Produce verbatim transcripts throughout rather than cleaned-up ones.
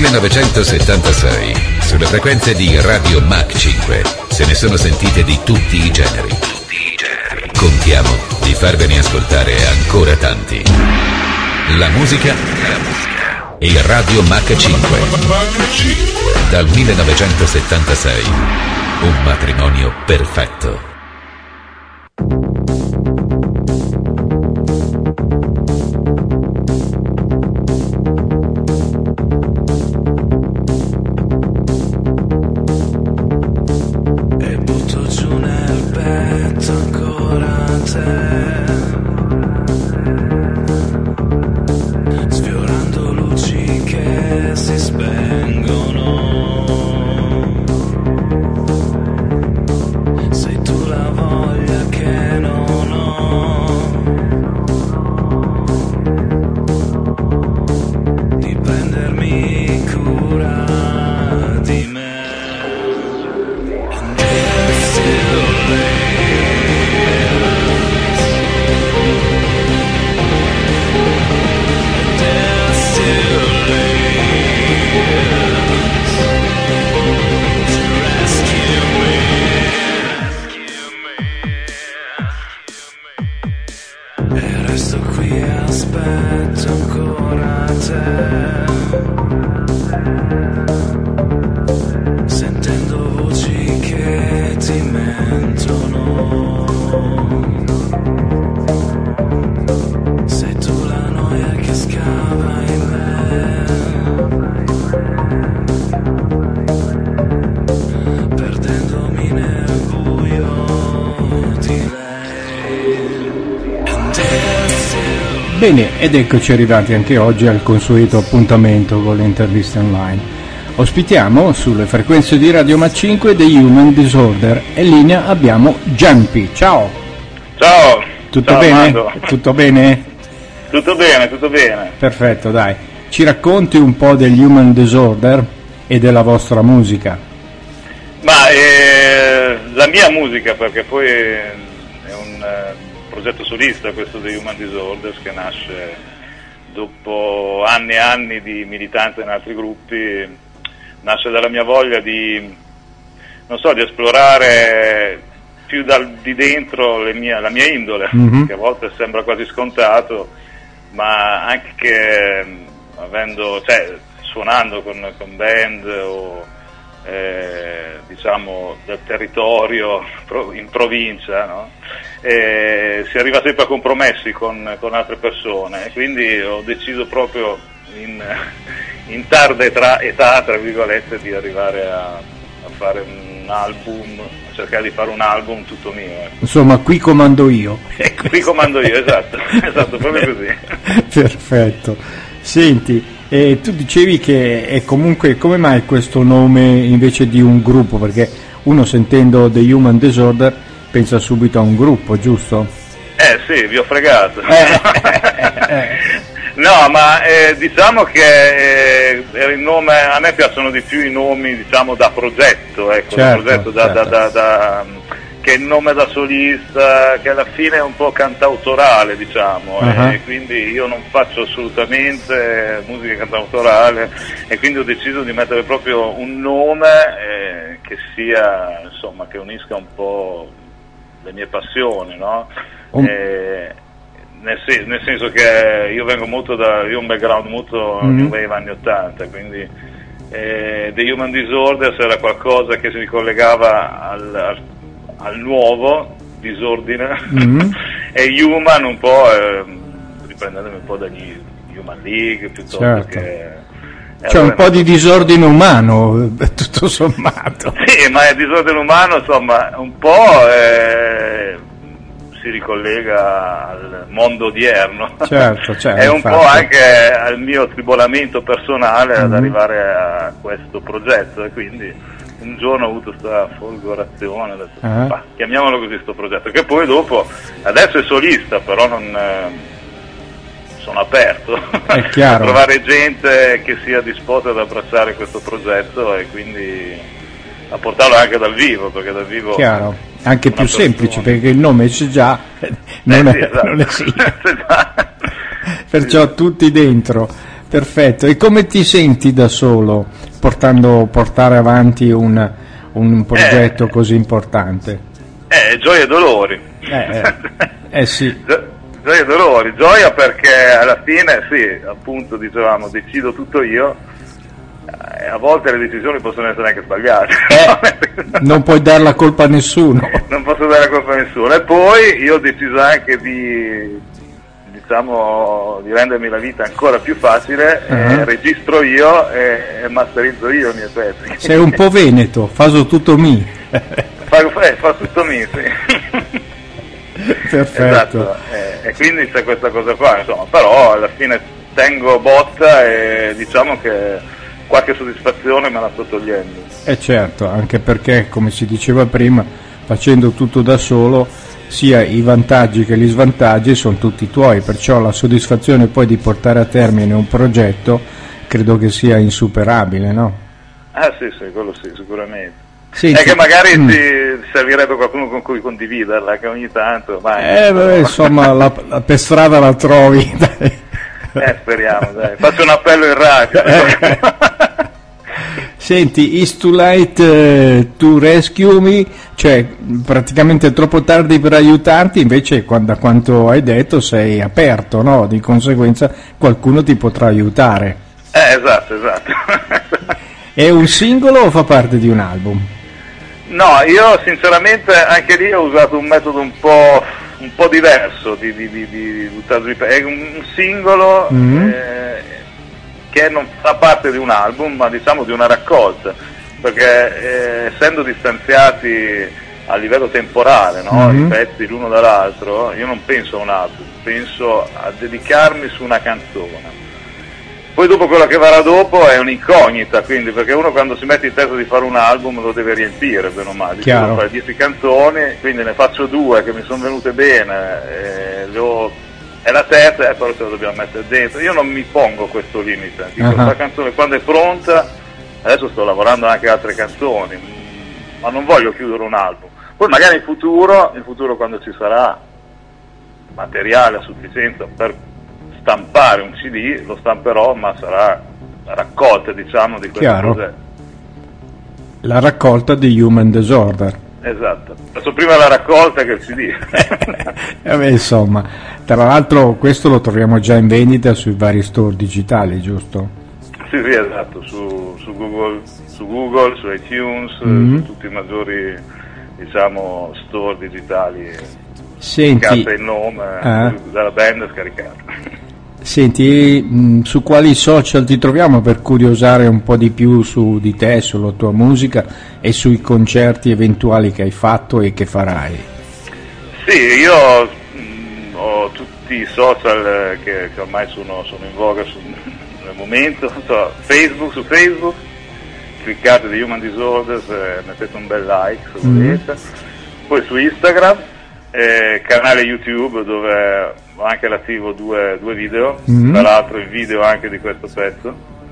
millenovecentosettantasei, sulle frequenze di Radio Mach cinque, se ne sono sentite di tutti i generi. Tutti i generi. Contiamo di farvene ascoltare ancora tanti. La musica, la musica e Radio Mach cinque. Dal millenovecentosettantasei, un matrimonio perfetto. Bene, ed eccoci arrivati anche oggi al consueto appuntamento con le interviste online. Ospitiamo sulle frequenze di Radio Mach cinque The Human Disorder e in linea abbiamo Giampi. Ciao! Ciao! Tutto Ciao, bene? Armando. Tutto bene? Tutto bene, tutto bene. Perfetto, dai. Ci racconti un po' degli Human Disorder e della vostra musica? Ma eh, la mia musica, perché poi è un eh, progetto solista questo dei Human Disorders, che nasce dopo anni e anni di militanza in altri gruppi, nasce dalla mia voglia di, non so, di esplorare più dal di dentro le mie, la mia indole, mm-hmm. che a volte sembra quasi scontato, ma anche che avendo, cioè, suonando con, con band o eh, diciamo del territorio in provincia, no? E si arriva sempre a compromessi con, con altre persone, e quindi ho deciso proprio in, in tarda età, età, tra virgolette, di arrivare a, a fare un album, a cercare di fare un album tutto mio. Eh. Insomma, qui comando io. Qui comando io, esatto, esatto, proprio così. Perfetto. Senti, eh, tu dicevi che è comunque, come mai questo nome invece di un gruppo? Perché uno, sentendo The Human Disorder, pensa subito a un gruppo, giusto? Eh sì, vi ho fregato. Eh, eh. No, ma eh, diciamo che eh, era il nome, a me piacciono di più i nomi, diciamo, da progetto, ecco, certo, da progetto, da, certo. da, da, da, che il nome da solista, che alla fine è un po' cantautorale, diciamo, uh-huh. e quindi io non faccio assolutamente musica cantautorale, e quindi ho deciso di mettere proprio un nome eh, che sia, insomma, che unisca un po' le mie passioni, no? Um. E, nel, sen- nel senso che io vengo molto da, io ho un background molto mm-hmm. new wave anni ottanta, quindi eh, The Human Disorders era qualcosa che si ricollegava al, al, al nuovo disordine, mm-hmm. e Human un po', eh, riprendendomi un po' dagli Human League, piuttosto certo. che... C'è un po' di disordine umano, tutto sommato. Sì, ma il disordine umano, insomma, un po' eh, si ricollega al mondo odierno. Certo, certo. È un infatti. po' anche al mio tribolamento personale mm-hmm. ad arrivare a questo progetto, e quindi un giorno ho avuto questa folgorazione, ho detto, uh-huh. bah, chiamiamolo così sto progetto, che poi dopo, adesso è solista, però non... Eh, sono aperto è chiaro. a trovare gente che sia disposta ad abbracciare questo progetto, e quindi a portarlo anche dal vivo, perché dal vivo chiaro, anche più persona. Semplice, perché il nome c'è già, non, eh è, sì, esatto. non è sì. Perciò tutti dentro. Perfetto, e come ti senti da solo portando portare avanti un, un progetto eh, così importante? Eh, gioia e dolori. Eh, eh, eh sì. Gio- gioia e dolori, gioia perché alla fine, sì, appunto dicevamo, decido tutto io, e a volte le decisioni possono essere anche sbagliate. Eh, non puoi dare la colpa a nessuno. Non posso dare la colpa a nessuno. E poi io ho deciso anche di, diciamo, di rendermi la vita ancora più facile, uh-huh. eh, registro io e, e masterizzo io i miei pezzi. Sei un po' veneto, faso tutto mi. fa, eh, fa tutto mi, sì. Perfetto. Esatto, eh, e quindi c'è questa cosa qua, insomma, però alla fine tengo botta e diciamo che qualche soddisfazione me la sto togliendo. Eh certo, anche perché, come si diceva prima, facendo tutto da solo, sia i vantaggi che gli svantaggi sono tutti tuoi, perciò la soddisfazione poi di portare a termine un progetto credo che sia insuperabile, no? Ah sì, sì, quello sì, sicuramente. Senti, è che magari mm. ti servirebbe qualcuno con cui condividerla, che ogni tanto vai, eh, beh, insomma la, la, per strada la trovi, dai. Eh, speriamo, dai. Faccio un appello in radio. Senti, Is Too Late uh, to Rescue Me, cioè praticamente è troppo tardi per aiutarti, invece quando, da quanto hai detto sei aperto, no? Di conseguenza qualcuno ti potrà aiutare. Eh, esatto, esatto. È un singolo o fa parte di un album? No, io sinceramente anche lì ho usato un metodo un po', un po' diverso di, di, di, di, di è un singolo mm-hmm. eh, che non fa parte di un album, ma diciamo di una raccolta, perché eh, essendo distanziati a livello temporale, no? Mm-hmm. I pezzi l'uno dall'altro, io non penso a un album, penso a dedicarmi su una canzone. Poi dopo quello che verrà dopo è un'incognita, quindi, perché uno quando si mette in testa di fare un album lo deve riempire, bene o male. Devo fare dieci canzoni, quindi ne faccio due che mi sono venute bene, e, le ho, e la terza, e eh, però ce la dobbiamo mettere dentro. Io non mi pongo questo limite, dico, uh-huh. La canzone quando è pronta, adesso sto lavorando anche altre canzoni, ma non voglio chiudere un album. Poi magari in futuro, in futuro quando ci sarà materiale a sufficienza per stampare un C D, lo stamperò, ma sarà la raccolta, diciamo, di queste cose. La raccolta di Human Disorder. Esatto, adesso prima la raccolta che il C D. Vabbè, insomma, tra l'altro questo lo troviamo già in vendita sui vari store digitali, giusto? Sì, sì, esatto, su, su Google, su Google, su iTunes, mm-hmm. su tutti i maggiori, diciamo, store digitali. Senti, carta il nome eh. della band scaricata. Senti, mh, su quali social ti troviamo per curiosare un po' di più su di te, sulla tua musica e sui concerti eventuali che hai fatto e che farai? Sì, io mh, ho tutti i social che, che ormai sono, sono in voga su, nel momento, so, Facebook, su Facebook, cliccate The Human Disorders e mettete un bel like se mm. volete, poi su Instagram, eh, canale YouTube dove ho anche l'attivo due, due video, mm-hmm. tra l'altro il video anche di questo pezzo,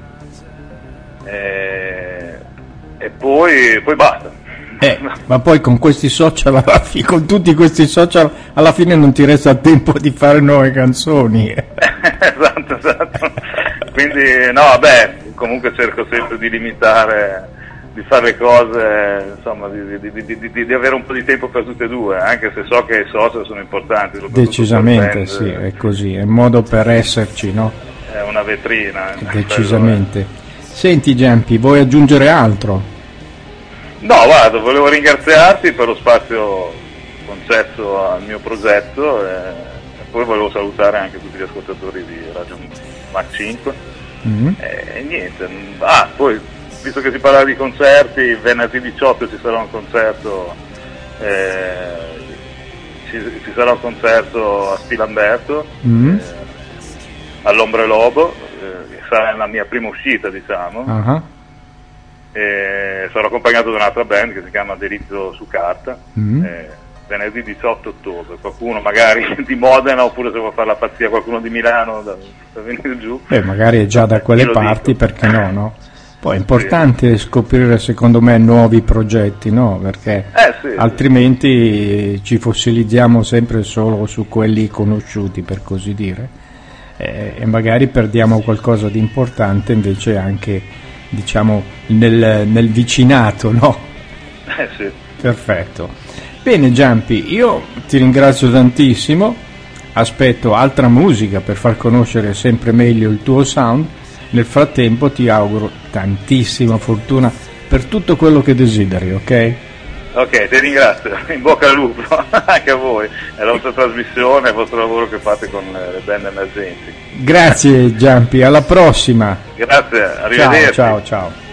e, e poi, poi basta. Eh, ma poi con questi social, con tutti questi social, alla fine non ti resta tempo di fare nuove canzoni. Esatto, esatto. Quindi no, vabbè, comunque cerco sempre di limitare, di fare le cose, insomma, di, di, di, di, di avere un po' di tempo per tutte e due, anche se so che i social sono importanti. Decisamente sì, è così, è un modo per esserci, no? È una vetrina. Decisamente. Senti Giampi, vuoi aggiungere altro? No, guarda, volevo ringraziarti per lo spazio concesso al mio progetto e, e poi volevo salutare anche tutti gli ascoltatori di Radio Mac cinque mm-hmm. e, e niente, ah, poi visto che si parla di concerti, venerdì diciotto ci sarà un concerto, eh, ci, ci sarà un concerto a Spilamberto, mm-hmm. eh, all'Ombre Lobo, eh, che sarà la mia prima uscita, diciamo, uh-huh. e sarò accompagnato da un'altra band che si chiama Delitto su Carta, mm-hmm. eh, venerdì diciotto ottobre, qualcuno magari di Modena, oppure se vuoi fare la pazzia qualcuno di Milano da, da venire giù. Beh, magari è già da quelle parti, dico. Perché no, no? Poi è importante sì. scoprire, secondo me, nuovi progetti, no? Perché eh, sì, altrimenti sì. ci fossilizziamo sempre solo su quelli conosciuti, per così dire. eh, e magari perdiamo qualcosa di importante invece anche, diciamo, nel, nel vicinato, no? Eh sì. Perfetto. Bene Giampi, io ti ringrazio tantissimo, aspetto altra musica per far conoscere sempre meglio il tuo sound. Nel frattempo ti auguro tantissima fortuna per tutto quello che desideri, ok? Ok, ti ringrazio, in bocca al lupo anche a voi, è la vostra trasmissione, è il vostro lavoro che fate con le band emergenti. Grazie Giampi, alla prossima. Grazie, arrivederci. Ciao, ciao, ciao.